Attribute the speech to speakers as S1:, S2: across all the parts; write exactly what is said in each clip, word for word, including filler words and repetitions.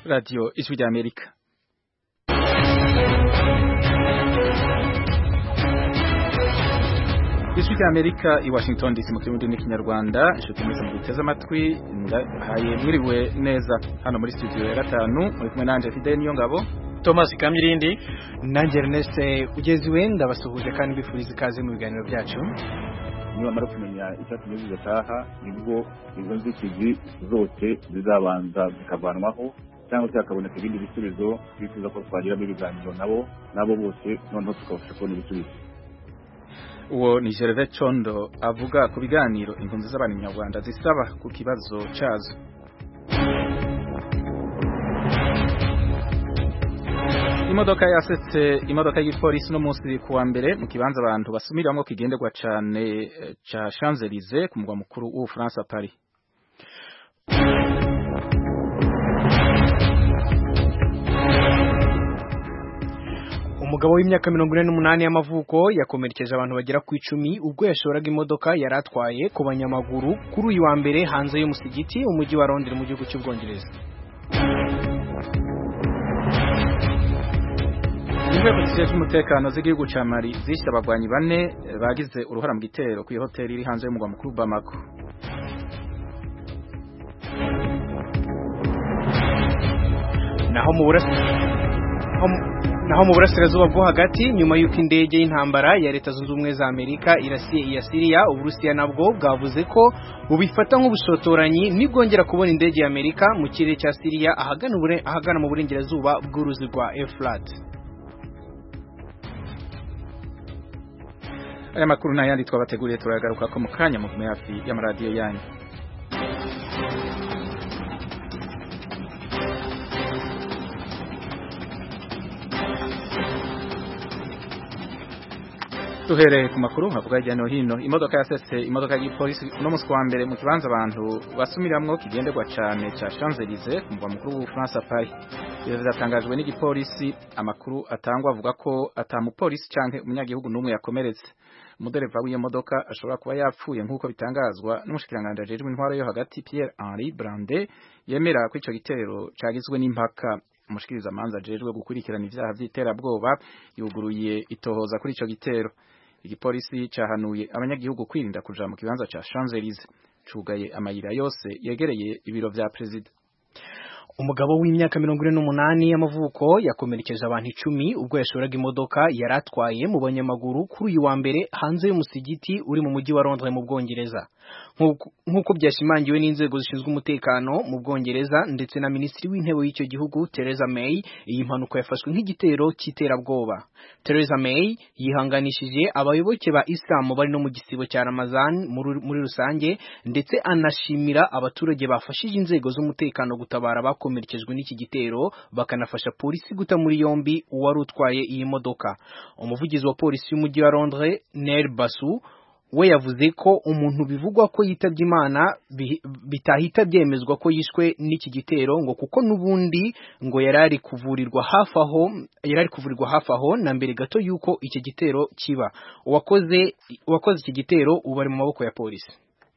S1: Radio Ijwi ry'Amerika. Ijwi ry'Amerika i Washington D C mu kirundi n'ikinyarwanda, inshuti mwese muduteze amatwi, ndahaye mwiriwe neza hano muri studio ya gatanu, muri kumwe nanje Fidel Niyongabo,
S2: Thomas Kamirindi,
S3: nanje Ernest Ugeziwe, ndabasuhuje kandi bifuriza ikaze mu biganiro byacu.
S4: Niba mara kumenya icyatumye zigataha nibwo izo nzitizi zose zizabanza zikavanwaho cyangwa se hakaboneka ibindi bisubizo bifuza ko twagira mu biganiro nabo nabo bose noneho tukabasha kubona ibisubizo.
S1: Uwo ni Gervais Condo avuga ku biganiro impunzi z'abanyarwanda zisaba ku kibazo cyazo. Imodoka yasetse imodoka y'ipolisi no munsi kuwa mbere mu kibanza abantu basumiramwo kigenderwa cyane ca Champs-Élysées ku mugwa mukuru w'u France Paris.
S3: Umugabo w'imyaka mirongo ine n'umunani y'amavuko yakomerekeje abantu bagera ku icumi ubwo yashoraga imodoka yaratwaye ku banyamaguru kuri uyu wa mbere hanze y'umusigiti umujyi wa Londres mu gihugu cy'Ubwongereza.
S1: Inzego zishinzwe umutekano z'igihugu ca Mali zishe abagwanyi bane bagize uruhara mu gitero ku hoteli iri hanze y'umugwa mukuru Bamako.
S3: Naho mu burasi naho mu burasirazuba bwo hagati nyuma y'uko indege y'intambara ya Leta Zunze Ubumwe za Amerika irasiye iya Syria, Uburusiya nabwo bwavuze ko bubifata nk'ubusotoranyi nibwongera kubona indege ya Amerika mu kirere cya Syria ahagana ubure ahagana mu burengerazuba bw'uruzi rwa Euphrates.
S1: Aya makuru n'ayandi twabateguriye turagaruka ko mu kanya mu hafi y'amaradiyo yanyu. Tuhereye ku makuru havuga hirya no hino, imodoka yasetse imodoka y'ipolisi no munsi wa mbere mu kibanza abantu basumiramwo kigenderwa cyane ca Champs-Élysées ku mugwa mukuru w'u France Paris. Ivyo vyatangajwe n'igipolisi, amakuru atangwa avuga ko atamupolisi canke umunyagihugu n'umwe yakomeretse. Umudereva w'iyo modoka ashobora kuba yapfuye nk'uko bitangazwa n'umushikiranganje ajejwe intwaro yo hagati Pierre Henri Brandet, yemera ko ico gitero cagizwe n'impaka. Umushikiriza manza ajejwe gukurikirana ivyaha vy'iterabwoba yuguruye itohoza kuri ico gitero. Igipolisi cahanuye abanyagihugu kwirinda kuja mu kibanza ca Champs-Élysées, cugaye amayira yose yegereye ibiro vya president.
S3: Umugabo w'imyaka mirongo ine n'umunani y'amavuko yakomerekeje abantu icumi ubwo yashoraga imodoka yaratwaye mu banyamaguru kuri uyu wa mbere hanze y'umusigiti uri mu mujyi wa Londres mu Bwongereza. Nk'uko byashimangiwe n'inzego zishinzwe umutekano mu Bwongereza ndetse na Minisitiri w'Intebe w'icyo gihugu Theresa May, iyi mpanuka yafashwe nk'igitero cy'iterabwoba. Theresa May yihanganishije abayoboke ba Islam bari no mu gisibo cya Ramazan muri rusange ndetse anashimira abaturage bafashije inzego z'umutekano gutabara bakomerekejwe n'iki gitero, bakanafasha polisi guta muri yombi uwari utwaye iyi modoka. Umuvugizi wa polisi y'umujyi wa Londres Neil Basu we yavuze ko umuntu bivugwa ko yitabye Imana bitahita byemezwa ko yishwe n'iki gitero ngo kuko nubundi ngo yarari kuvurirwa hafi aho yarari kuvurirwa hafi aho na mbere gato yuko iki gitero kiba. Uwakoze uwakoze iki gitero ubu ari mu maboko ya polisi.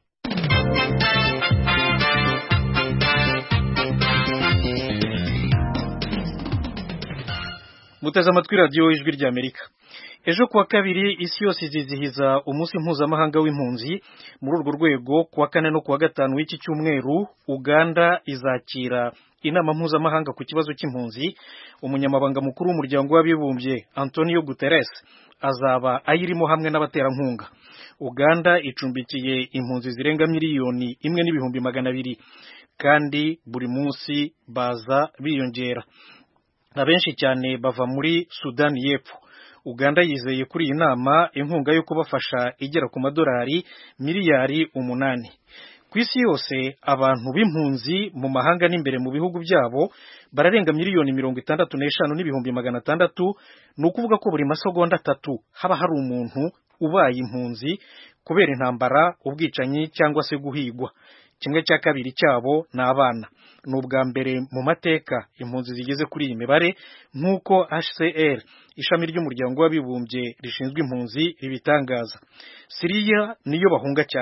S2: Muteze amatwi radio Ijwi ry'Amerika. Ejo kuwa kabiri isi yose izizihiza umunsi mpuzamahanga w'impunzi. Muri urwo rwego kuwa kane no kuwa gatanu w'iki cyumweru Uganda izakira inama mpuzamahanga ku kibazo cy'impunzi. Umunyamabanga mukuru w'umuryango w'abibumbye Antonio Guterres azaba ayirimo hamwe n'abaterankunga. Uganda icumbikiye impunzi zirenga miliyoni imwe n'ibihumbi magana abiri kandi buri munsi baza biyongera. Abenshi cyane bava muri Sudan y'Epfo. Uganda yizeye kuri iyi nama inkunga yo kubafasha igera ku madolari miliyari umunani. Ku isi yose abantu b'impunzi mu mahanga n'imbere mu bihugu byabo bararenga miliyoni mirongo itandatu n'eshanu n'ibihumbi magana atandatu. Ni ukuvuga ko buri masegonda atatu haba hari umuntu ubaye impunzi kubera intambara, ubwicanyi cyangwa se guhigwa. Kimwe cya kabiri cyabo ni abana. Ni ubwa mbere mu mateka impunzi zigeze kuri iyi mibare nk'uko H C R ishami ry'umuryango w'abibumbye rishinzwe impunzi ribitangaza. Syria niyo bahunga cyane,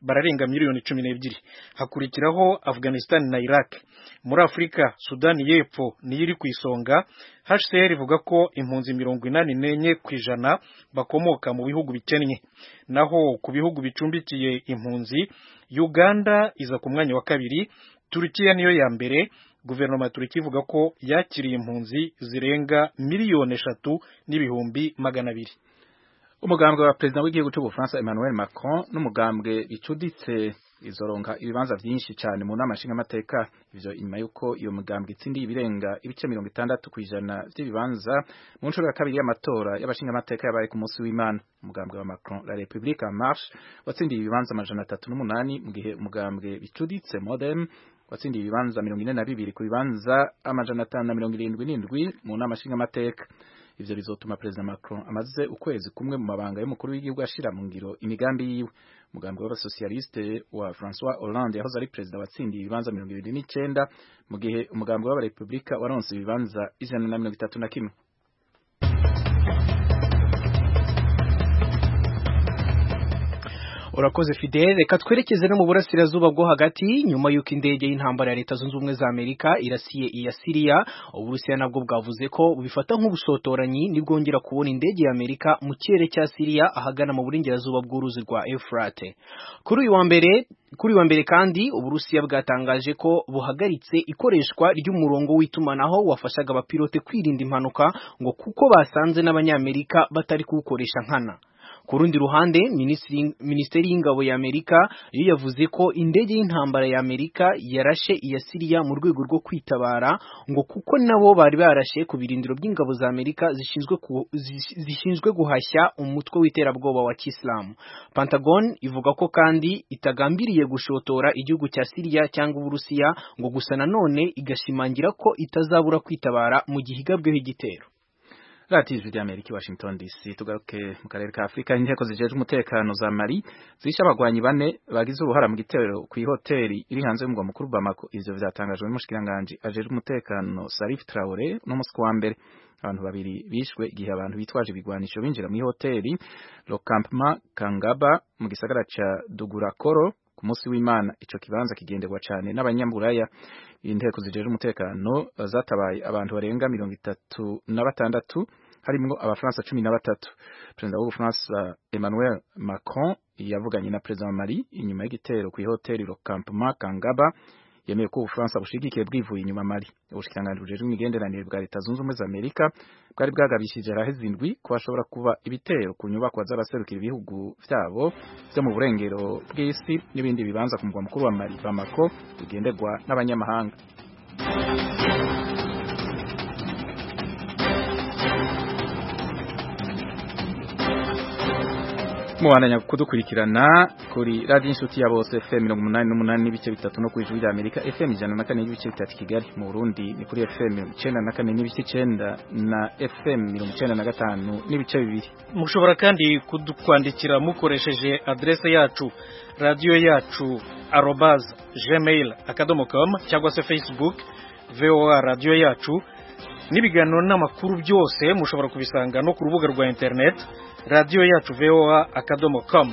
S2: bararenga miliyoni cumi n'ebyiri. Hakurikiraho Afghanistan na Iraq. Muri Afrika Sudani y'Epfo niyo iri ku isonga. H C R ivuga ko impunzi mirongo inani n'enye ku ijana bakomoka mu bihugu bikennye, naho ku bihugu bicumbikiye impunzi Uganda iza ku mwanya wa kabiri, Turkiya niyo ya mbere. Guverinoma ya Turkiya ivuga ko yakiriye impunzi zirenga miliyoni eshatu n'ibihumbi magana abiri.
S1: Umugambwe wa Perezida w'igihugu cy'u Bufaransa Emmanuel Macron n'umugambwe bicuditse izoronka ibibanza byinshi cyane mu nama nshingamateka, ivyo inyuma yuko iyo mugambwe itsindiye ibirenga ibice mirongo itandatu kw'ijana by'ibibanza mu nshuro ya kabiri y'amatora y'abashingamateka yabaye ku munsi w'Imana. Umugambwe wa Macron La République en Marche watsindiye ibibanza amajana atatu n'umunani, mu gihe umugambwe bicuditse Modem watsindiye ibibanza mirongo ine na bibiri ku bibanza amajana atanu na mirongo irindwi n'indwi mu nama nshingamateka. Ivyo bizotuma Perezida Macron amaze ukwezi kumwe mu mabanga y'umukuru w'igihugu ashira mu ngiro imigambi yiwe. Umugambi w'abasocialiste wa François Hollande yahoze ari perezida watsindiye ibibanza mirongo ibiri n'icenda, mu gihe umugambi w'abarepublika waronse ibibanza ijana na mirongo itatu na kimwe.
S3: Urakoze Fidel, reka twerekeze no mu burasirazuba bwo hagati. Nyuma yuko indege y'intambara ya Leta Zunze Ubumwe za Amerika irasiye iya Syria, Uburusiya nabwo bwavuze ko bifata nk'ubusotoranyi nibwongera kubona indege ya Amerika mu kirere cya Syria ahagana mu burengerazuba bw'uruzi rwa Euphrates. Kuri uyu wa mbere kuri wa mbere kandi Uburusiya bwatangaje ko buhagaritse ikoreshwa ry'umurongo w'itumanaho wafashaga abapilote kwirinda impanuka, ngo kuko basanze n'abanyamerika batari kuwukoresha nkana. Ku rundi ruhande, Minisiteri y'Ingabo ya Amerika yo yavuze ko indege y'intambara ya Amerika yarashe iya Syria mu rwego rwo kwitabara, ngo kuko nabo bari barashe ku birindiro by'ingabo za Amerika zishinzwe ku, zishinzwe guhashya umutwe w'iterabwoba wa Kiislamu. Pentagon ivuga ko kandi itagambiriye gushotora igihugu cya Syria cyangwa Uburusiya, ngo gusa nanone igashimangira ko itazabura kwitabara mu gihe igabweho igitero.
S1: Rati ijwi ry'Amerika Washington D C. Tugaruke mu karere ka Afrika. Inteko zijejwe umutekano za Mali zishe abagwanyi bane bagize uruhara mu gitero ku ihoteli iri hanze y'umugwa mukuru Bamako. Ivyo vyatangajwe n'umushikiranganje ajejwe umutekano Salif Traoré no musi wa mbere. Abantu babiri bishwe igihe abantu bitwaje ibigwanisho binjira mu ihoteli Le Campement Kangaba mu gisagara ca Dugurakoro ku munsi w'Imana. Ico kibanza kigenderwa cyane n'abanyamburaya. Inteko zijejwe umutekano zatabaye abantu barenga mirongo itatu na batandatu, harimo abafaransa cumi na batatu. Perezida w'Ubufaransa Emmanuel Macron yavuganye na Perezida wa Mali inyuma y'igitero ku ihoteli Le Campement Kangaba, yemeye ko Ubufaransa bushigikiye bwivuye inyuma Mali. Ubushikiranganje bujejwe imigenderanire bwa Leta Zunze Ubumwe za Amerika bwari bwagabishije raheze indwi ko hashobora kuba ibitero ku nyubako z'abaserukira ibihugu vyabo byo mu burengero bw'isi n'ibindi bibanza ku mugwa mukuru wa Mali Bamako bigenderwa n'abanyamahanga. Mubandanya kudukurikirana kuri Radio Inshuti ya Bose F M mirongo umunani n'umunani n'ibice bitatu no kuri Ijwi ry'Amerika F M ijana na kane n'ibice bitatu Kigali. Mu Burundi ni kuri F M icenda na kane n'ibice icenda na F M mirongo icenda na gatanu n'ibice bibiri.
S2: Mushobora kandi kudukwandikira mukoresheje adresse yacu radio yacu arobase gmail akadomo com cyangwa se Facebook V O A radio yacu. N'ibiganiro n'amakuru byose mushobora kubisanga no ku rubuga rwa internet radio yacu V O A akadomo com.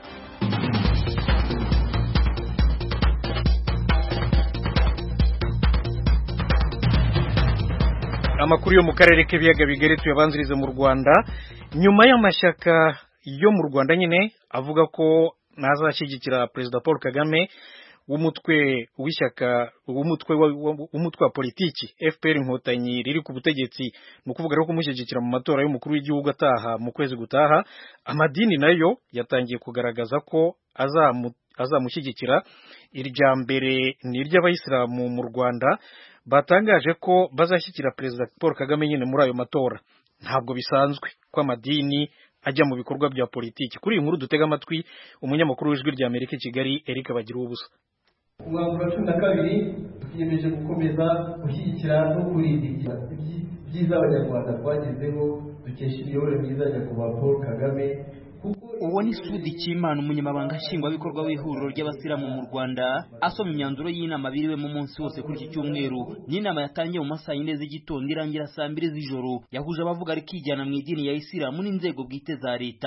S2: Amakuru yo mu karere k'ibiyaga bigari tuyabanzirize mu Rwanda. Nyuma y'amashyaka yo mu Rwanda nyine avuga ko nazashyigikira Perezida Paul Kagame w'umutwe w'ishyaka w'umutwe w'umutwe wa politiki F P R Inkotanyi riri ku butegetsi, no kuvuga rero kumushyigikira mu matora y'umukuru w'igihugu ataha mu kwezi gutaha. Amadini nayo yatangiye kugaragaza ko azamu azamushyigikira. Irya mbere ni iry'abayisilamu mu Rwanda batangaje ko bazashyigikira Perezida Paul Kagame nyine muri ayo matora. Ntabwo bisanzwe ko amadini ajya mu bikorwa bya politiki. Kuri iyi nkuru dutega amatwi umunyamakuru w'Ijwi ry'Amerika i Kigali Eric Bagiruwubusa.
S5: Umwanzuro wa cumi na kabiri twiyemeje gukomeza gushyigikira no kurinda ibyiza abanyarwanda twagezeho dukesha imiyoborere myiza ya nyakubahwa Paul Kagame.
S6: Uwo ni Sudi Kimana, umunyamabanga nshingwabikorwa w'ihuriro ry'abasilamu mu Rwanda, asoma imyanzuro y'inama biriwemo umunsi wose kuri iki cyumweru. N'inama yatangiye mu masaha y'ine z'igitondo irangira saa mbiri z'ijoro, yahuje abavuga ari kijyana mu idini ya Isilamu n'inzego bwite za leta.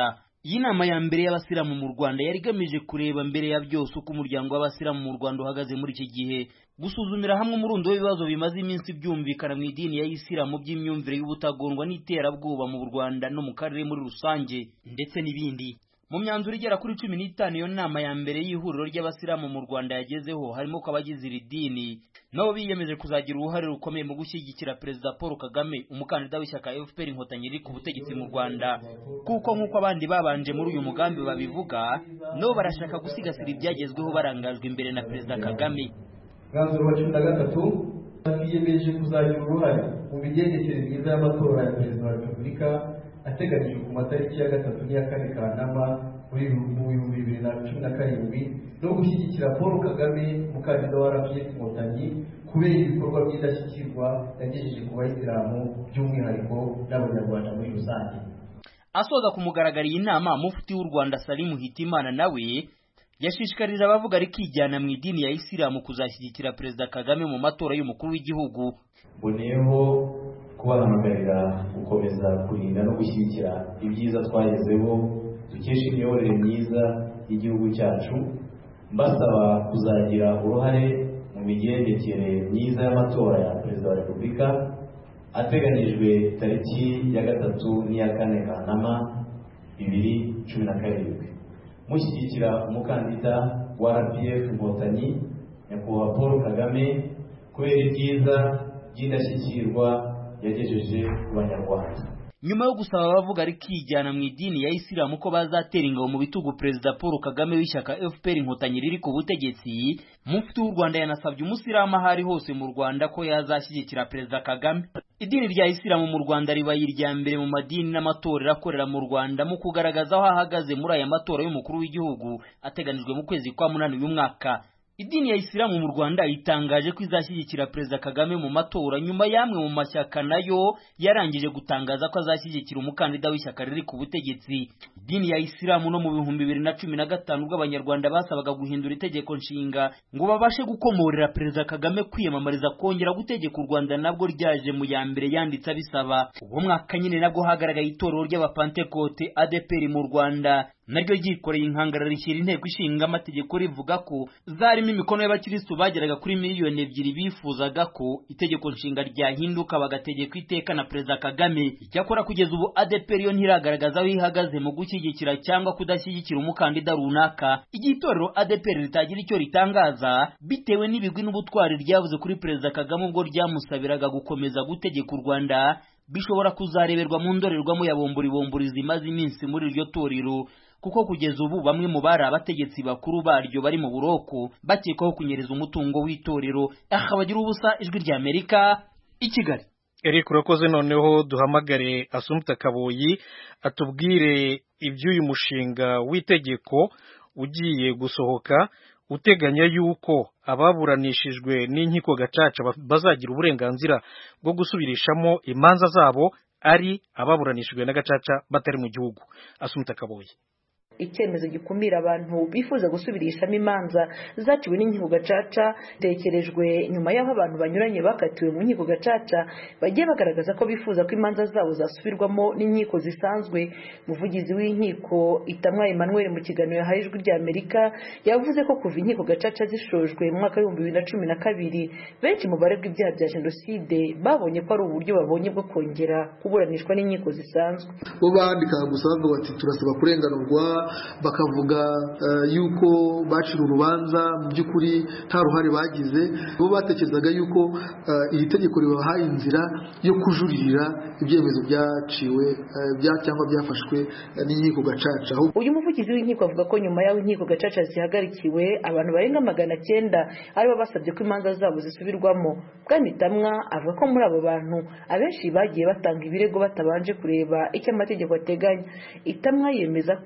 S6: Iyi nama ya mbere y'abasilamu mu Rwanda yari igamije kureba mbere ya byose uko umuryango w'abasilamu mu Rwanda uhagaze muri iki gihe, gusuzumira hamwe umurundo w'ibibazo bimaze iminsi byumvikana mu idini ya Isilamu by'imyumvire y'ubutagondwa n'iterabwoba mu Rwanda no mu karere muri rusange ndetse n'ibindi. Mu myanzuro igera kuri cumi n'itanu iyo nama ya mbere y'ihuriro ry'abasilamu mu Rwanda yagezeho harimo ko abagize iri dini nabo biyemeje kuzagira uruhare rukomeye mu gushyigikira Perezida Paul Kagame, umukandida w'ishyaka F P R Inkotanyi riri ku butegetsi mu Rwanda, kuko nk'uko abandi babanje muri uyu mugambi babivuga nabo barashaka gusigasira ibyagezweho barangajwe imbere na Perezida Kagame.
S5: Mwanzuro wa cumi na gatatu twiyemeje kuzagira uruhare mu migendekere myiza y'amatora ya Perezida wa Repubulika ateganyijwe ku matariki ya gatatu n'iya kane Kanama muri bihumbi bibiri na cumi na karindwi no gushyigikira Paul Kagame, umukandida wa R P F Inkotanyi, kubera ibikorwa by'indashyikirwa yagejeje ku bayisilamu by'umwihariko n'abanyarwanda muri rusange.
S6: Asoza ku mugaragaro iyi nama, mufti w'u Rwanda Salim Hitimana nawe yashishikarije abavuga ari kijyana mu idini ya Isilamu kuzashyigikira Perezida Kagame mu matora y'umukuru w'igihugu.
S7: Boneyeho kubahamagarira gukomeza kurinda no gushyigikira ibyiza twagezeho dukesha imiyoborere myiza y'igihugu cyacu, mbasaba kuzagira uruhare mu migendekere myiza y'amatora ya Perezida wa Repubulika ateganyijwe tariki ya gatatu n'iya kane Kanama bibiri cumi na karindwi, mushyigikira umukandida wa R P F Inkotanyi nyakubahwa Paul Kagame kubera ibyiza by'indashyikirwa yagejeje ku Banyarwanda.
S6: Nyuma yo gusaba abavuga ari kijyana mu idini ya Isilamu ko bazatera ingabo mu bitugu Perezida Paul Kagame w'ishyaka F P R Inkotanyi riri ku butegetsi, mufti w'u Rwanda yanasabye umusilamu ahari hose mu Rwanda ko yazashyigikira Perezida Kagame. Idini rya Isilamu mu Rwanda ribaye irya mbere mu madini n'amatorero akorera mu Rwanda mu kugaragaza aho ahagaze muri aya matora y'umukuru w'igihugu ateganijwe mu kwezi kwa munani uyu mwaka. Idini ya Isilamu mu Rwanda itangaje ko izashyigikira Perezida Kagame mu matora nyuma y'amwe mu mashyaka nayo yarangije gutangaza ko azashyigikira umukandida w'ishyaka riri ku butegetsi. Idini ya Isilamu no mu bihumbi bibiri na cumi na gatanu ubwo Abanyarwanda basabaga guhindura itegeko nshinga ngo babashe gukomorera Perezida Kagame kwiyamamariza kongera gutegeka u Rwanda, nabwo ryaje mu ya mbere yanditse abisaba. Uwo mwaka nyine nabwo hagaragaye itorero ry'abapantekote A D P R mu Rwanda, naryo ryikoreye inkangara rishyira inteko ishinga amategeko rivuga ko zarimo imikono y'abakirisitu bageraga kuri miliyoni ebyiri bifuzaga ko itegeko nshinga ryahinduka bagategeka iteka na Perezida Kagame. Icyakora kugeza ubu A D P R yo ntiragaragaza aho ihagaze mu gushyigikira cyangwa kudashyigikira umukandida runaka. Igihe itorero A D P R ritagira icyo ritangaza bitewe n'ibigwi n'ubutwari ryavuze kuri Perezida Kagame ubwo ryamusabiraga gukomeza gutegeka u Rwanda, bishobora kuzareberwa mu ndorerwamo ya bombori bombori zimaze iminsi muri iryo torero, kuko kugeza ubu bamwe mu bari abategetsi bakuru baryo bari mu buroko bakekwaho kunyereza umutungo w'itorero. Aha bagira ubusa, Ijwi rya Amerika, i Kigali.
S2: Eric, urakoze. Noneho duhamagare Assumpta Kaboyi atubwire iby'uyu mushinga w'itegeko ugiye gusohoka uteganya yuko ababuranishijwe n'inkiko gacaca bazagira uburenganzira bwo gusubirishamo imanza zabo ari ababuranishijwe na gacaca batari mu gihugu. Assumpta Kaboyi.
S8: icyemezo gikumira abantu bifuza gusubirishamo imanza zaciwe n'inkiko gacaca tekerejwe nyuma y'aho abantu banyuranye bakatiwe mu nkiko gacaca bagiye bagaragaza ko bifuza ko imanza zabo zasubirwamo n'inkiko zisanzwe. Umuvugizi w'inkiko Itamwa Emmanuel mu kiganiro yahaye Ijwi rya Amerika yavuze ko kuva inkiko gacaca zishojwe mu mwaka w'ibihumbi bibiri na cumi na kabiri benshi mu baregwa ibyaha bya jenoside babonye ko ari uburyo babonye bwo kongera kuburanishwa n'inkiko zisanzwe.
S9: Bo bandikaga gusa bavuga bati turasaba kurenganurwa, bakavuga uh, yuko bacira urubanza mu by'ukuri nta ruhare bagize. Bo batekerezaga yuko uh, iri tegeko ribahaye inzira yo kujuririra ibyemezo byaciwe uh, bya cyangwa byafashwe uh, n'inkiko gacaca.
S8: Uyu muvugizi w'inkiko avuga ko nyuma y'aho inkiko gacaca zihagarikiwe abantu barenga magana cyenda aribo basabye ko imanza zabo zisubirwamo. Bwana Itamwa avuga ko muri abo bantu abenshi bagiye batanga ibirego batabanje kureba icyo amategeko ateganya. Itamwa yemeza ko mu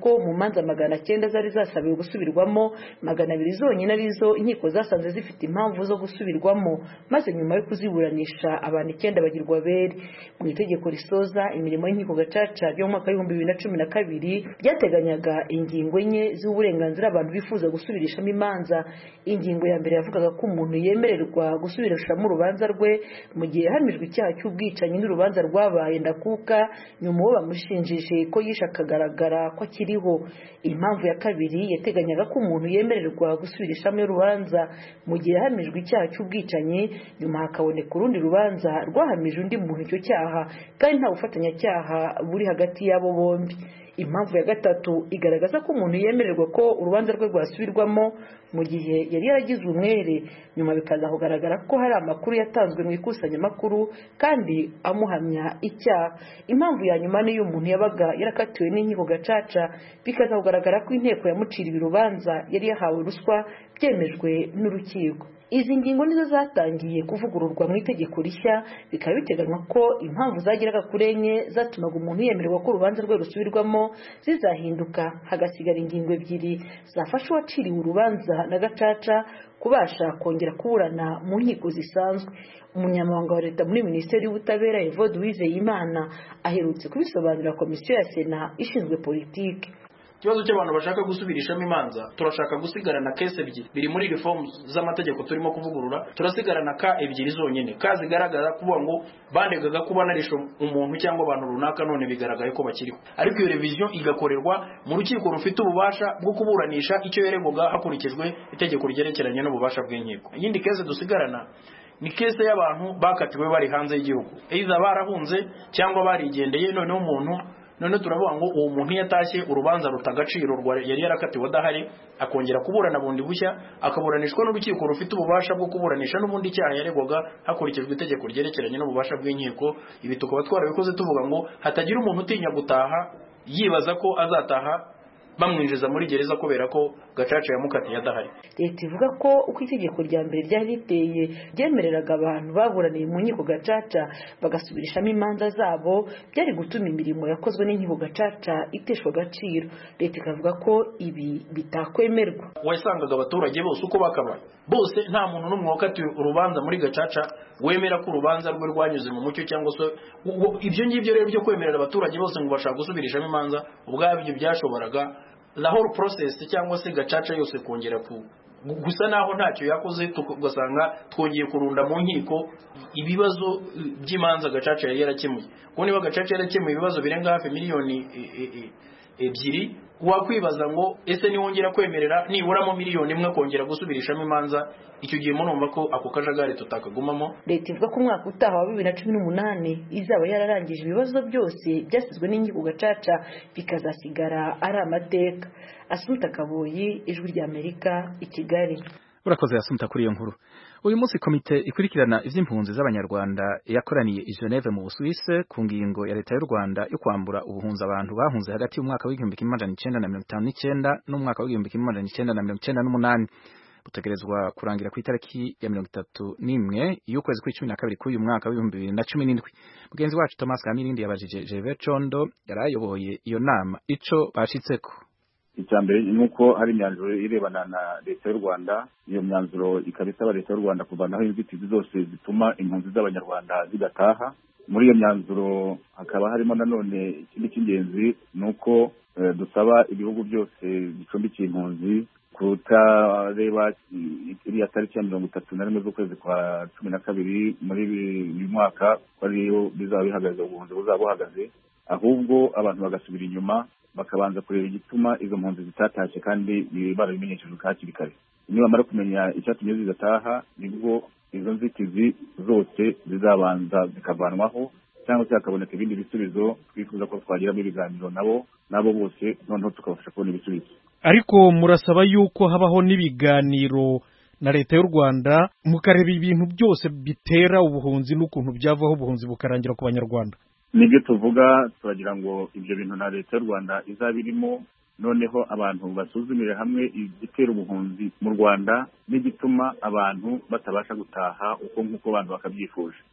S8: imanza magana cyenda zari zasabiwe gusubirwamo magana abiri zonyine arizo inkiko zasanze zifite impamvu zo gusubirwamo maze nyuma yo kuziburanisha abantu icyenda bagirwa bere. Mu itegeko risoza imirimo y'inkiko gacaca ryo mu mwaka w'ibihumbi bibiri na cumi na kabiri ryateganyaga ingingo enye z'uburenganzira abantu bifuza gusubirishamo imanza. Ingingo ya mbere yavugaga ko umuntu yemererwa gusubirishamo urubanza rwe mu gihe yahamijwe icyaha cy'ubwicanyi n'urubanza rwabaye ndakuka nyuma uwo bamushinjije ko yishe akagaragara ko akiriho. Impamvu ya kabiri yateganyaga ko umuntu yemererwa gusubirishamo urubanza mu gihe yahamijwe icyaha cy'ubwicanyi nyuma hakaboneka urundi rubanza rwahamije undi muntu icyo cyaha kandi nta bufatanyacyaha buri hagati y'abo bombi. Impamvu ya gatatu igaragaza ko umuntu yemererwa ko urubanza rwe rwasubirwamo mu gihe yari yaragizwe umwere nyuma bikaza kugaragara ko hari amakuru yatanzwe mu ikusanyamakuru kandi amuhamya icyaha. Impamvu ya nyuma ni y'umuntu yabaga yarakatiwe n'inkiko gacaca bikaza kugaragara ko inteko yamuciriye urubanza yari yahawe ruswa byemejwe n'urukiko. Izi ngingo nizo zatangiye kuvugururwa mu itegeko rishya bikaba biteganywa ko impamvu zageraga kuri enye zatumaga umuntu yemererwa ko urubanza rwe rusubirwamo zizahinduka hagasigara ingingo ebyiri zafasha uwaciriwe urubanza na gacaca kubasha kongera kuburana mu nkiko zisanzwe. Umunyamabanga wa leta muri minisiteri y'ubutabera Evode Uwizeyimana aherutse kubisobanurira komisiyo ya Sena ishinzwe politiki.
S10: Ikibazo cy'abantu bashaka gusubirishamo imanza turashaka gusigarana case ebyiri biri muri reform z'amategeko turimo kuvugurura. Turasigarana ka ebyiri zonyine ka zigaragaza kuvuga ngo bandegaga kuba narisho umuntu cyangwa abantu runaka none bigaragaye ko bakiriho, ariko iyo revision igakorerwa mu rukiko rufite ububasha bwo kuburanisha icyo yeregoga hakurikijwe itegeko ryerekeranye n'ububasha bw'inkiko. Iyindi case dusigarana ni case y'abantu bakatiwe bari hanze y'igihugu, either barahunze cyangwa barigendeye noneho umuntu none turavuga ngo uwo muntu yatashye urubanza rutagaciro rwa yari yarakatiwe adahari akongera kuburana bundi bushya akaburanishwa n'urukiko rufite ububasha bwo kuburanisha n'ubundi cyaha yaregwaga hakurikijwe itegeko ryerekeranye n'ububasha bw'inkiko. Ibi tukaba twarabikoze tuvuga ngo hatagira umuntu utinya gutaha yibaza ko azataha bamwinjiza muri gereza kubera ko gacaca yamukatiye adahari.
S8: Leta ivuga ko uko itegeko rya mbere ryari riteye ryemereraga abantu baburaniye mu nkiko gacaca bagasubirishamo imanza zabo byari gutuma imirimo yakozwe n'inkiko gacaca iteshwa agaciro. Leta ikavuga ko ibi bitakwemerwa.
S10: Wasangaga abaturage bose uko bakabaye bose nta muntu n'umwe wakatiwe urubanza muri gacaca wemera ko urubanza rwe rwanyuze mu mucyo cyangwa se ibyo ngibyo rero byo kwemerera abaturage bose ngo bashaka gusubirishamo imanza ubwabyo byashoboraga la whole process cyangwa se gacaca yose kongera ku gusa naho ntacyo yakoze tugasanga twongeye kurunda mu nkiko ibibazo by'imanza gacaca yari yarakemuye. Ko niba gacaca yarakemuye ibibazo birenga hafi miliyoni ebyiri wakwibaza ngo ese ni wongera kwemerera nibura mu miliyoni imwe kongera gusubirishamo imanza, icyo gihe murumva ko ako kajagari tutakagumamo.
S8: Leta ivuga ko umwaka utaha wa bibiri na cumi n'umunani izaba yararangije ibibazo byose byasizwe n'inkiko gacaca bikazasigara ari amateka. Asumta Kaboyi, Ijwi ry'Amerika, i Kigali.
S1: Urakoze Asumta kuri iyo nkuru. Uyu munsi komite ikurikirana ivy'impunzi z'abanyarwanda yakoraniye i Geneve mu Busuwisi ku ngingo ya leta y'u Rwanda yo kwambura ubuhunzi abantu bahunze hagati y'umwaka w'igihumbi kimwe amajana icenda na mirongo itanu n'icyenda n'umwaka w'igihumbi kimwe amajana icenda na mirongo icenda n'umunani. Butegerezwa kurangira ku itariki ya mirongo itatu n'imwe y'ukwezi kw'icumi na kabiri k'uyu mwaka w'ibihumbi bibiri na cumi n'indwi. Mugenzi wacu Thomas Kamirindi yabajije Gervais Condo yarayoboye iyo nama ico bashitseko.
S4: Icya mbere ni uko hari imyanzuro irebana na leta y'u Rwanda. Iyo myanzuro ikaba isaba leta y'u Rwanda kuvanaho inzitizi zose zituma impunzi z'abanyarwanda zidataha. Muri iyo myanzuro hakaba harimo nanone ikindi cy'ingenzi ni uko e, dusaba ibihugu byose bicumbikiye impunzi kutareba iriya tariki ya mirongo itatu na rimwe z'ukwezi kwa cumi na kabiri muri uyu mwaka ko ariyo bizaba bihagaze ubuhunzi buzaba buhagaze, ahubwo abantu bagasubira inyuma bakabanza kureba igituma izo mpunzi zitatashye kandi barabimenyeshejwe hakiri kare. Nibamara kumenya icyatumye zidataha nibwo izo nzitizi zose zizabanza zikavanwaho cyangwa se hakaboneka ibindi bisubizo twifuza ko twagiramo ibiganiro nabo nabo bose noneho tukabafasha kubona ibisubizo.
S2: Ariko murasaba yuko habaho n'ibiganiro na leta y'u Rwanda mukareba ibintu byose bitera ubuhunzi n'ukuntu byavaho ubuhunzi bukarangira ku banyarwanda.
S4: Nibyo tuvuga, turagira ngo ibyo bintu na leta y'u Rwanda izabirimo, noneho abantu basuzumire hamwe igitera ubuhunzi mu Rwanda n'igituma abantu batabasha gutaha uko nk'uko abantu bakabyifuje.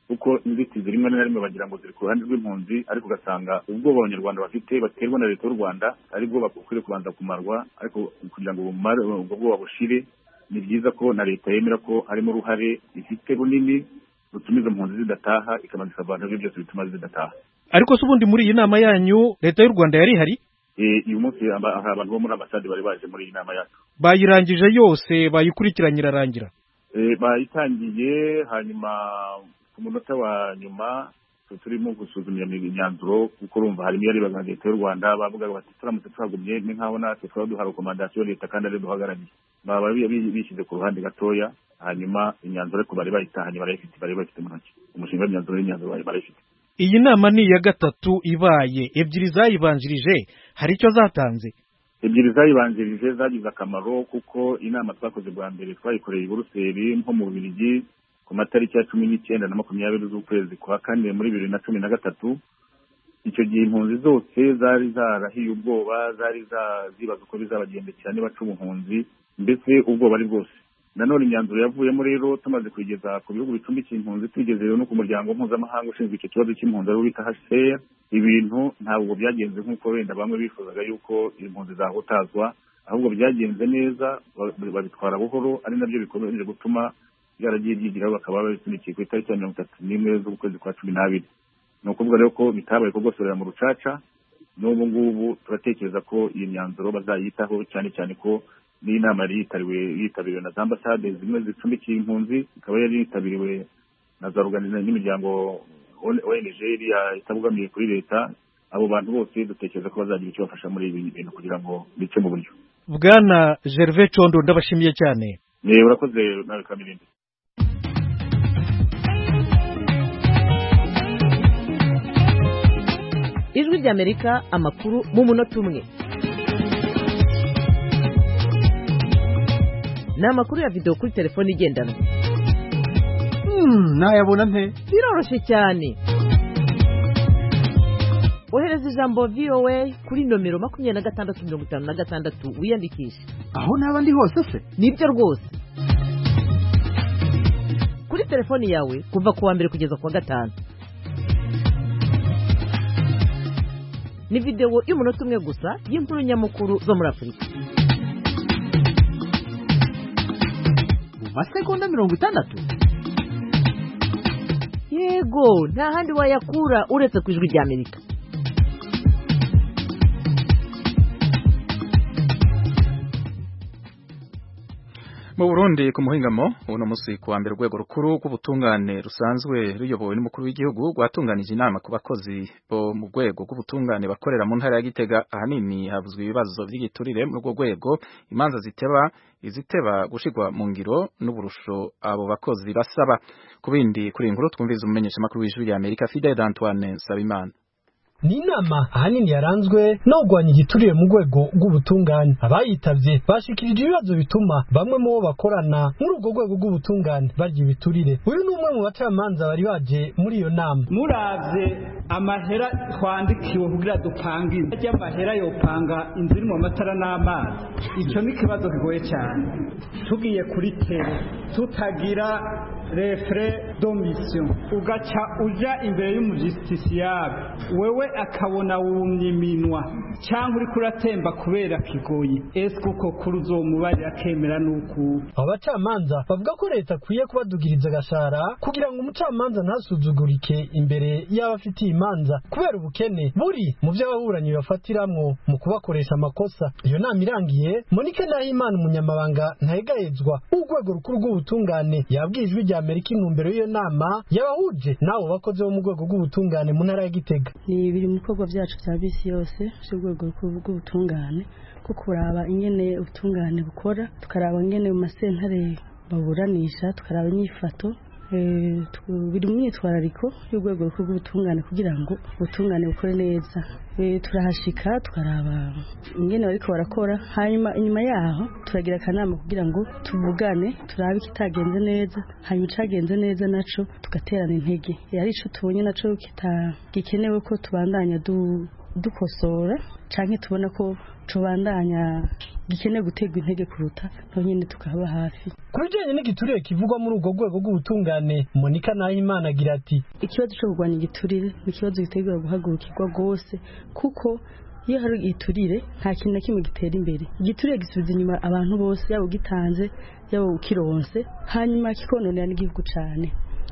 S4: kuko inzitizi rimwe na rimwe bagira ngo ziri ku ruhande rw'impunzi ariko ugasanga ubwoba abanyarwanda bafite baterwa na leta y'u Rwanda aribwo bakwiriye kubanza kumarwa ariko kugira ngo ubwo bwoba bushire ni byiza ko na leta yemera ko harimo uruhare ifite runini rutuma izo mpunzi zidataha ikabanza ikavana ibyo byose bituma zidataha.
S2: Ariko se ubundi muri iyi nama yanyu leta y'u Rwanda yari ihari?
S4: Uyu munsi hari abantu bo muri ambasade bari baje muri iyi nama yacu.
S2: Bayirangije yose bayikurikiranye irarangira?
S4: Bayitangiye hanyuma ku munota wa nyuma turimo gusuzumira imyanzuro kuko urumva harimo yari baga leta y'u Rwanda bavuga bati turamutse twagumye ni nkaho natwe twaba duha recommandation leta kandi ari duhagarariye baba bishyize ku ruhande gatoya hanyuma imyanzuro ariko bari bayitahanye barayifite bari bafite mu ntoki umushinga w'imyanzuro y'imyanzuro bari barayifite.
S2: Iyi nama ni iya gatatu ibaye, ebyiri zayibanjirije hari icyo zatanze?
S4: Ebyiri zayibanjirije zagize akamaro kuko inama twakoze bwa mbere twayikoreye i Buruseli nko mu Bubiligi ku matariki ya cumi n'icyenda na makumyabiri z'ukwezi kwa kane muri bibiri na cumi na gatatu. Icyo gihe impunzi zose zari zarahiye ubwoba, zari zibaza uko bizabagendekera nibaca ubuhunzi, mbese ubwoba ari bwose. Nanone imyanzuro yavuyemo rero tumaze kugeza ku bihugu bicumbikiye impunzi tugeze no ku muryango mpuzamahanga ushinzwe icyo kibazo cy'impunzi ari bita H C R, ibintu ntabwo byagenze nk'uko wenda bamwe bifuzaga yuko impunzi zahutazwa, ahubwo byagenze neza babitwara buhoro, ari nabyo bikomeje gutuma byaragiye byigiraho bakaba babisunikiye ku itariki ya mirongo itatu n'imwe z'ukwezi kwa cumi n'abiri. Ni ukuvuga rero ko bitabaye kugosorera mu rucaca, n'ubu ngubu turatekereza ko iyi myanzuro bazayitaho cyane cyane ko ni inama yari yitariwe yitabiriwe na za ambasade zimwe zicumbikiye impunzi, ikaba yari yitabiriwe na za organization n'imiryango O N G itabugamiye kuri leta. Abo bantu bose dutekereza ko bazagira icyo bafasha muri ibi bintu kugira ngo bice mu buryo.
S2: Bwana Gervais Condo ndabashimiye cyane.
S4: Ne urakoze nawe Kamirindi.
S11: Ijwi ry'Amerika amakuru mu munota umwe. Ni amakuru ya video kuri telefone igendanwa.
S12: Hmm, nayabona nte?
S11: Biroroshye cyane. Ohereza ijambo V O A kuri nomero makumyabiri na gatandatu mirongo itanu na gatandatu wiyandikishe.
S12: Aho naba ndi hose se?
S11: Nibyo rwose. Kuri telefone yawe kuva ku wa mbere kugeza ku wa gatanu. Ni video y'umunota umwe gusa y'inkuru nyamukuru zo muri Afurika.
S12: Masegonda mirongo itandatu.
S11: Yego, nta handi wayakura uretse ku Ijwi ry'Amerika.
S1: Mu Burundi ku muhingamo uno musi ku wa mbere urwego rukuru rw'ubutungane rusanzwe ruyobowe n'umukuru w'igihugu rwatunganije inama ku bakozi bo mu rwego rw'ubutungane bakorera mu ntara ya Gitega. Ahanini havuzwe ibibazo by'igiturire muri urwo rwego, imanza ziteba iziteba gushirwa mu ngiro n'uburusho abo bakozi basaba. Ku bindi kuri inkuru twumviza umumenyesha makuru w'Ijwi ry'Amerika Fidel Antoine Sabimana.
S13: Ni inama ahanini yaranzwe no kugwanya igiturire mu rwego rw'ubutungane. Abayitavye bashikirije ibibazo bituma bamwe mu bo bakorana muri urwo rwego rw'ubutungane barya ibiturire. Uyu ni umwe mu bacamanza bari baje muri iyo nama.
S14: Muravye amahera twandikiwe kugira dupange ajya amahera yopanga inzira mu matara n'amazi, icyo ni kibazo kigoye cyane. Tugiye kuri tele tutagira refre d'omission ugaca uja imbere y'umujusticiable wewe akabona wumye iminwa cyangwa uri kuratemba kubera kigoye, ese kuko kuri uzomubarira akemera nuko.
S13: Abacamanza bavuga ko leta akwiye kubadugiriza agashara kugira ngo umucamanza ntasuzugurike imbere y'abafitiye imanza kubera ubukene buri mu byo ababuranyi bafatiramwo mu kubakoresha amakosa. Iyo nama irangiye, Monique Nahimana umunyamabanga ntayegayezwa urwego rukuru rw'ubutungane yabwiye Ijwi ry'Amerika intumbero y'iyo nama yabahuje nabo bakoze bo mu rwego rw'ubutungane mu ntara ya Gitega.
S15: Ni biri mu bikorwa byacu bya bisi yose by'urwego rukuru rw'ubutungane ko kuraba ingene ubutungane bukora, tukaraba ingene mu masentare baburanisha, tukaraba inyifato biri mu myitwarariko y'urwego rukuru rw'ubutungane kugira ngo ubutungane bukore neza. Turahashika tukaraba ingene bariko barakora, hanyuma inyuma yaho turagira akanama kugira ngo tuvugane turabe ikitagenze neza, hanyuma icagenze neza naco tugaterana intege. Yari ico tubonye naco kitagikenewe ko tubandanya du dukosora canke tubona ko tubandanya gikeneye gutegwa intege kuruta no nyine tukaba hafi.
S13: Kubijanye n'igiturire kivugwa muri ubwo rwego rw'ubutungane, Monica Nahimana agira ati
S15: ikibazo cyo kurwanya igiturire ni ikibazo gitegura guhagurukirwa gose kuko iyo hari igiturire nta kintu na kimwe gitera imbere. Igiturire gisubiza inyuma abantu bose, yabo gitanze yabo ukironse, hanyuma kikononera n'igihugu cyane.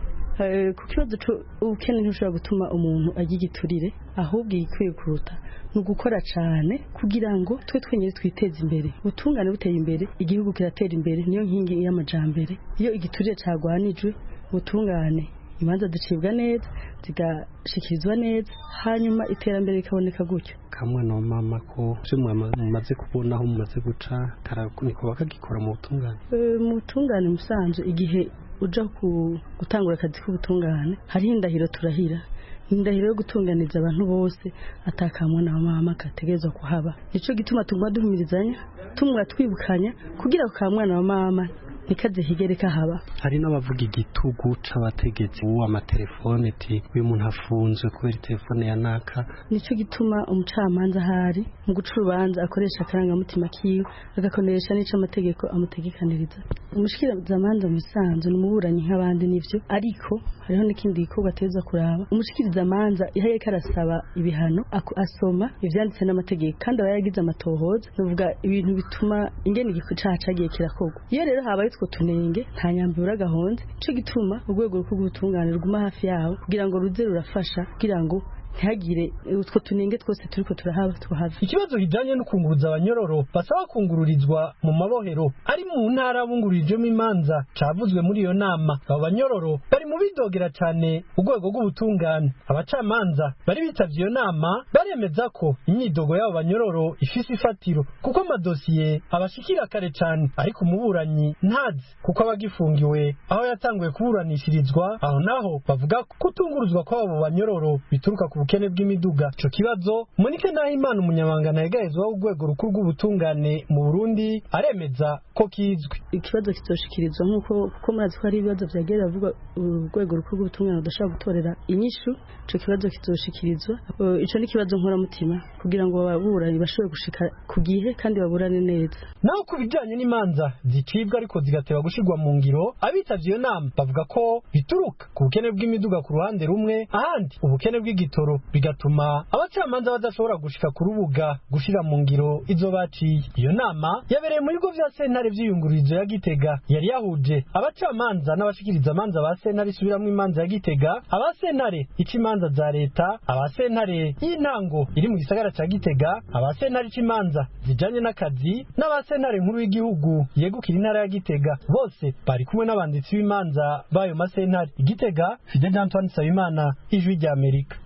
S15: Ku kibazo ubukene ntushobora gutuma umuntu agira igiturire, ahubwo igikwiye kuruta ni ugukora cyane kugira ngo twe twenyine twiteze imbere. Ubutungane buteye imbere, igihugu kiratera imbere, niyo nkingi y'amajambere. Iyo igiturire cyagwanijwe, ubutungane imanza zicibwa neza, zigashikirizwa neza, hanyuma iterambere rikaboneka gutyo.
S16: Kamwe no mama ko cyo mumaze kubona aho mumaze guca niko bakagikora mu butungane.
S15: Mu butungane musanzwe igihe uja gutangura akazi k'ubutungane hari indahiro turahira, indahiro yo gutunganiza abantu bose atakamwe na mama kategerezwa kuhaba. Nico gituma tuguma duhimirizanya, tumwa twibukanya kugira ko kamwana wa mama nikaze higereka haba.
S16: Hari n'abavuga igitugu c'abategetsi uwo amatelefone ti uyu muntu afunzwe kubera telefone ya naka.
S15: Nico gituma umucamanza hari mu gucurubanza akoresha akaranga mutima kiyo agakoresha n'ico amategeko amutegekaniriza. Umushikiriza manza musanzwe n'umuburanyi nk'abandi nivyo, ariko hariho n'ikindi gikorwa ateza kuraba. Umushikiriza manza ihaye karasaba ibihano asoma ivyanditse n'amategeko kandi abayagize amatohoza nuvuga ibintu bituma ingene igicaha cagiye kirakorwa. Iyo rero habaye two tunenge nta nyambura gahonze, cyo gituma urwego rw'ubutungane ruguma hafi yawo kugira ngo ruze rurafasha kugira ngo ntihagire utwo tunenge twose turiko turahaba tuhava.
S13: Ikibazo kijanye no kunguruza abanyororo basaba kungururizwa mu mabohero ari mu ntara bungurijemo imanza cavuzwe muri iyo nama. Abo banyororo bari mu bidogera cyane urwego rw'ubutungane. Abacamanza bari bitavye iyo nama baremeza ko imyidogo y'abo banyororo ifise ifatiro kuko amadosiye abashikira kare cyane, ariko umuburanyi ntazi kuko abagifungiwe aho yatanguye kuburanishirizwa. Aho naho bavuga kutunguruzwa kw'abo banyororo bituruka ku ubukene bw'imiduga. Ico kibazo Monica Nahimana umunyamabanga nayegahezwa w'urwego rukuru rw'ubutungane mu Burundi aremeza ko kizwi.
S15: Ikibazo kitoshikirizwa nkuko kuko murazi ko hari ibibazo byagera vuga urwego rukuru rw'ubutungane udashaka gutorera inyishu. Ico kibazo kitoshikirizwa, ico ni kibazo nkora mutima kugira ngo ababurani bashobore gushika ku gihe kandi baburane neza.
S13: Naho kubijanye n'imanza zicibwa ariko zigateba gushirwa mu ngiro, abitavye iyo nama bavuga ko bituruka ku bukene bw'imiduga ku ruhande rumwe, ahandi ubukene bw'igitoro bigatuma abacamanza badashobora gushika ku rubuga gushira mu ngiro izo baciye. Iyo nama yabereye mu bigo vya sentare vy'iyungururizo ya Gitega, yari yahuje abacamanza n'abashikiriza amanza ba sentare isubiramwo imanza ya Gitega, aba sentare ica imanza za leta, aba sentare y'intango iri mu gisagara ca Gitega, aba sentare ica imanza zijanye n'akazi, n'aba sentare nkuru y'igihugu yegukira intara ya Gitega. Bose bari kumwe n'abanditsi b'imanza bayo masentare. Igitega, Fidel Antoine Sabimana, Ijwi rya Amerika.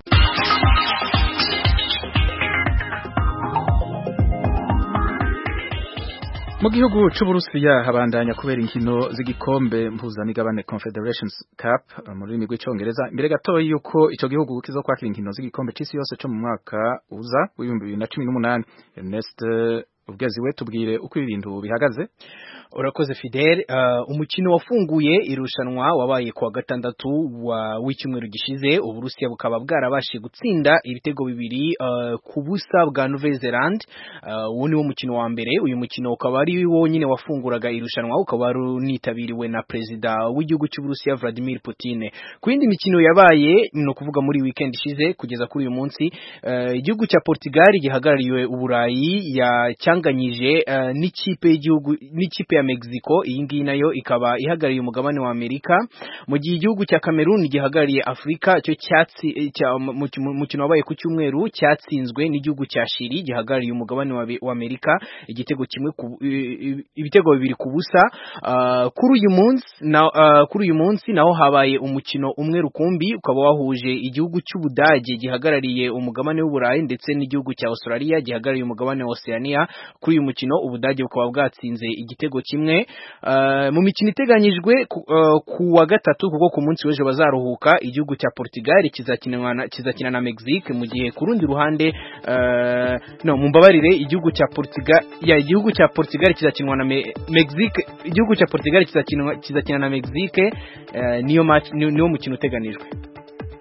S1: Mu gihugu c'Uburusiya habandanya kubera inkino z'igikombe mpuzamigabane Confederations Cup mu rurimi rw'icongereza. Imbere gato yuko ico gihugu kizokwakira inkino z'igikombe c'isi yose co mu mwaka uza w'ibihumbi bibiri na cumi n'umunani, Ernest Ubweziwe tubwire uko ibintu bihagaze.
S3: Urakoze Fidel. Uh, umukino wafunguye irushanwa wabaye kwa gatandatu wa w'icyumweru gishize. Uburusiya bukaba bwarabashije gutsinda ibitego bibiri uh, ku busa bwa Nouvelle-Zélande. Uh, uwo ni wo mukino wa mbere. Uyu mukino ukaba ari wo nyine wafunguraga irushanwa, ukaba runitabiriwe na perezida w'igihugu cy'Uburusiya Vladimir Putin. Ku yindi mikino yabaye no kuvuga muri weekend ishize kugeza kuri uyu munsi, uh, igihugu cya Portugal gihagarariwe Uburayi yacyanganyije uh, n'ikipe y'igihugu n'ikipe ya Mexico. Iyi ngiyi nayo ikaba ihagarariye umugabane wa Amerika, mu gihe igihugu cya Cameroon gihagarariye Afrika. Cyo cyatsi mukino wabaye ku cyumweru cyatsinzwe n'igihugu cya Chili gihagarariye umugabane wa Amerika igitego kimwe ibitego bibiri ku busa. Uh, kuri uyu munsi na uh, kuri uyu munsi naho habaye umukino umwe rukumbi, ukaba wahuje igihugu cy'Ubudage gihagarariye umugabane w'Uburayi ndetse n'igihugu cya Australia gihagarariye umugabane wa Oceania. Kuri uyu mukino Ubudage bukaba bwatsinze igitego kimwe. Uh, mu mikino iteganyijwe ku, uh, ku wa gatatu kuko ku munsi w'ejo bazaruhuka, igihugu cya Portugal kizakina na kizakina na Mexique, mu gihe ku rundi ruhande uh, no mumbabarire igihugu cya Portugal ya igihugu cya Portugal kizakinwa na Me Mexique igihugu cya Portugal kizakina kizakina na Mexique. Uh, niyo match niyo mukino uteganijwe.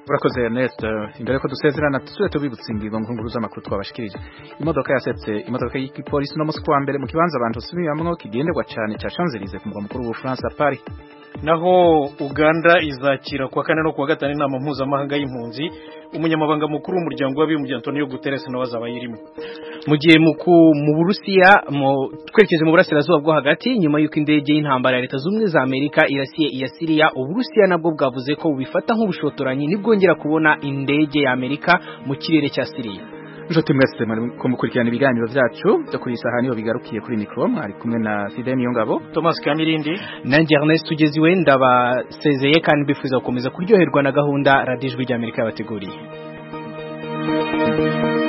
S1: urakoze Ernest. Imbere ko dusezerana tusubire tubibutsa ingingo nkuru z'amakuru twabashikirije. Imodoka yasetse imodoka y'igipolisi no muswa mbere mu kibanza abantu subiramwo kigenderwa cyane cya Champs-Élysées ku mugwa mukuru w'u France Paris.
S2: Naho Uganda izakira kwa kane no kwa gatanu inama mpuzamahanga y'impunzi, umunyamabanga mukuru w'umuryango w'abibumbye Antonio Guterres nawe azaba yirimo.
S3: Mu gihe mu Burusiya mu twerekeze mu burasirazuba bwo hagati nyuma y'uko indege y'intambara ya Leta z'Ubumwe za Amerika irasiye iya Syria, Uburusiya nabwo bwavuze ko bubifata nk'ubushotoranyi nibwongera kubona indege ya Amerika mu kirere cya Syria.
S1: Nshuti mwese ko mukurikirana ibiganiro byacu byo kuri saha niyo bigarukiye kuri micro, ari kumwe na Fidel Niyongabo,
S2: Thomas Kamirindi
S3: na Ernest Tugeziwe. Ndabasezeye kandi bifuza gukomeza kuryoherwa na gahunda Radio Ijwi ry'Amerika yabateguriye.